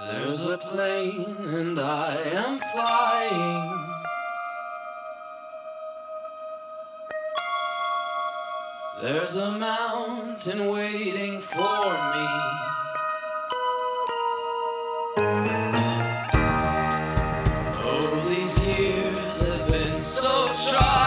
There's a plane and I am flying. There's a mountain waiting for me. Oh, these years have been so trying.